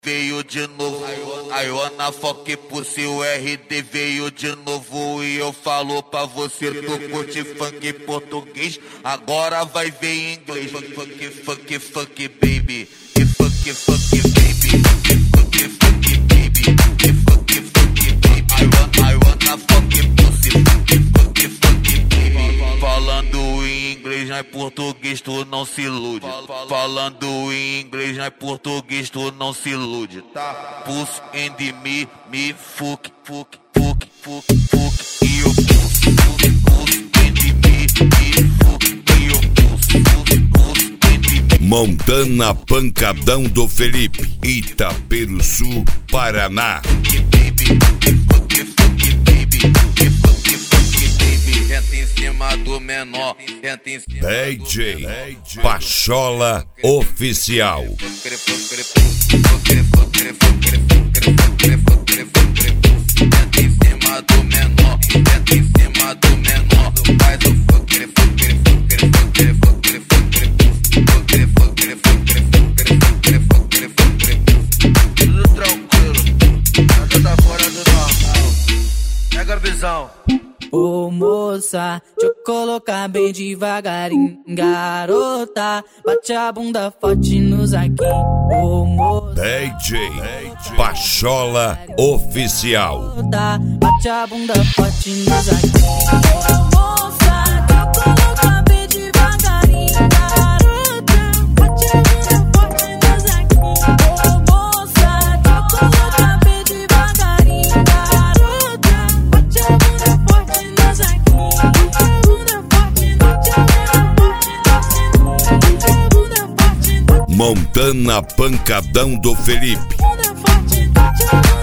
Veio de novo, I wanna fuck pussy, o RD veio de novo. E eu falo pra você, tu curte funk português, agora vai ver em inglês. Funk baby, funk baby, funk baby, funk baby. I wanna fuck pussy, funk baby. Falando em inglês, não é português, tu não se ilude. Falando em inglês, não é português, tu não se ilude, tá? Puss and me, fuck. E eu puss and me, fuck. E eu puss and me. Montana Pancadão do Felipe, Itaperuçu, Paraná. Entra em cima do menor, entra em cima DJ Pachola Oficial. Entra em cima do menor, entra em cima do menor. Faz o fuck. Tudo tranquilo, nada tá fora do normal. Pega a visão. Ô moça, deixa eu colocar bem devagarinho. Garota, bate a bunda forte no zaguinho. Ô moça, DJ Pachola Oficial. bate a bunda forte no zaguinho. Ô moça, deixa eu colocar bem devagarinho. Garota, bate a bunda forte no zaguinho. Ô moça, deixa eu colocar bem devagarinho. Garota, bate a bunda forte no zaguinho. Montana Pancadão do Felipe. Bunda forte,